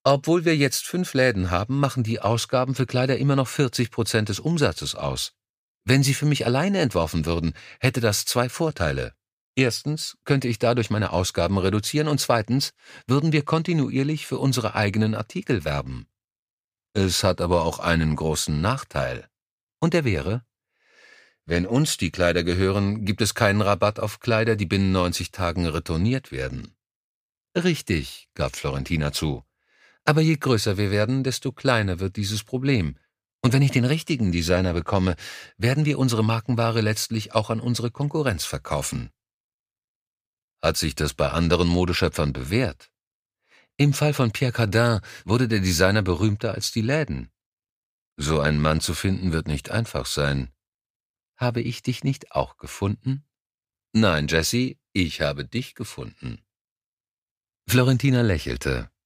Obwohl wir jetzt 5 Läden haben, machen die Ausgaben für Kleider immer noch 40% des Umsatzes aus. Wenn sie für mich alleine entworfen würden, hätte das 2 Vorteile. Erstens könnte ich dadurch meine Ausgaben reduzieren und zweitens würden wir kontinuierlich für unsere eigenen Artikel werben. Es hat aber auch einen großen Nachteil. Und der wäre: Wenn uns die Kleider gehören, gibt es keinen Rabatt auf Kleider, die binnen 90 Tagen retourniert werden. Richtig, gab Florentina zu. Aber je größer wir werden, desto kleiner wird dieses Problem. Und wenn ich den richtigen Designer bekomme, werden wir unsere Markenware letztlich auch an unsere Konkurrenz verkaufen. Hat sich das bei anderen Modeschöpfern bewährt? Im Fall von Pierre Cardin wurde der Designer berühmter als die Läden. So einen Mann zu finden wird nicht einfach sein. Habe ich dich nicht auch gefunden? Nein, Jessie, ich habe dich gefunden. Florentina lächelte.